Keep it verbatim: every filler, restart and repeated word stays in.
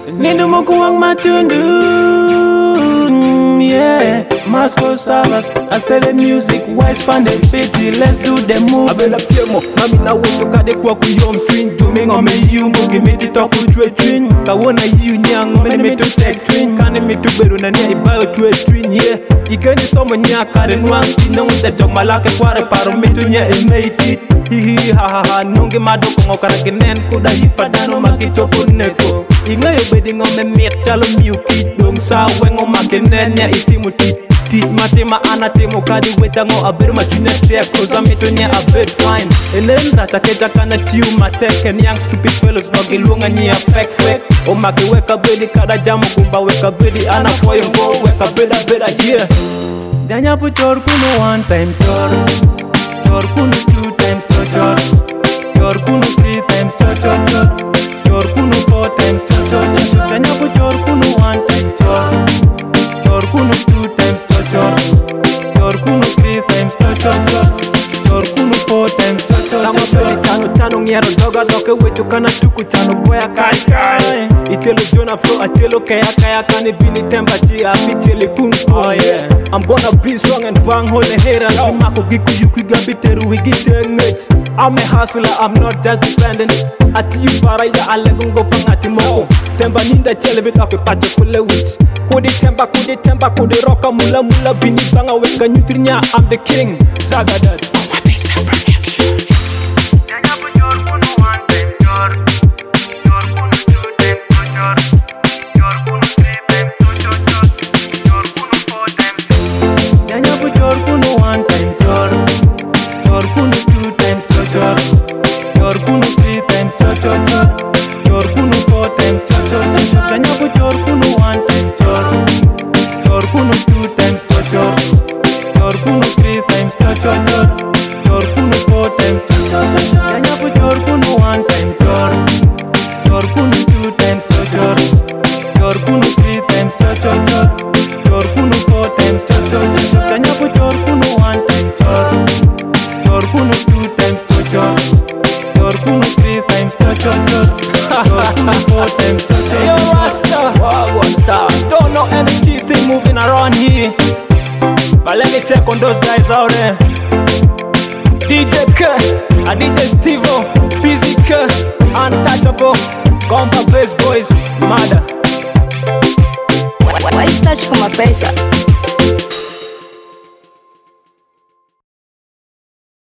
Nindo mo kuwang matundu. Yeah, Moscow Savas, I started music, whites fan the pity, let's do the move. Abela Piemo, mami na wetu kade kwa kuyom twin. Domingo me yumbo, give the talk to a twin. Kawona yu nyang, mene me to tech twin. Kane me to beru na nia ibayo to a twin, yeah. Igani somo nya kare nwang, tina wute dog malake kware paro me to nya emate. Hihi ha ha ha, nungi madoko ngokara genen kuda hipadano makito puneko. Inga yo bedi ngome miet chalo miuki dong sa wengo makenen nya itimu tit. Tit matema anatemo kadi weta ngo aberu machune te koza mitonya a bit fine. Enen rata keja kana tiu mateken yang stupid fellows no gilunga nya fake fake. O make weka bedi kada jamu kumba weka bedi ana foyo go weka beda beda yeah. Danya pu chor kuno one time chor. Chor kuno two times chor chor. Chor kuno three times chor chor chor. Chor kuno four times chor chor chor. Danya pu chor kuno one time chor. Chor kuno two times chor chor. Chor kuno three times chor chor chor. Chor kuno four times chor chor chor. Sama peli chano chano ngero doga doke wetu kana tuku chano boya kai kai. Itelo jona flow atelo kaya kaya kane bini temba chi api chele kung oh yeah. I'm gonna be strong and bang hole hater. Mako giku yuku gabi teru wigi tengech. I'm a hustler, I'm not just dependent. Ati you para ya alegungo pangati moko. Temba ninda chele bit oke paje kule witch. Kodi temba kodi temba kodi roka mula mula bini banga weka nyutrinya. I'm the king, Zagadat. Chor kuno one time chor. Chor kuno two times chor chor. Chor kuno three times chor chor chor. Chor kuno four times chor chor chor. Danya pu chor kuno one time chor. Chor kuno two times chor chor. Chor kuno three times chor chor chor. Chor kuno four times chor chor chor. Danya pu chor kuno one time chor. Chor kuno two times chor chor. Chor kuno three times chor chor chor. Chor kuno four times chor chor chor. Danya pu chor kuno one time chor. Chor kuno two times chor chor. Chor kuno three times chor chor chor. Chor kuno four times chor chor. Yo Rasta, wow, one star. Don't know any key thing moving around here, but let me check on those guys out there. D J K, a D J Stevo, Busy K, Untouchable, Gomba Bass Boys, Mada. Why is touch com a pesa?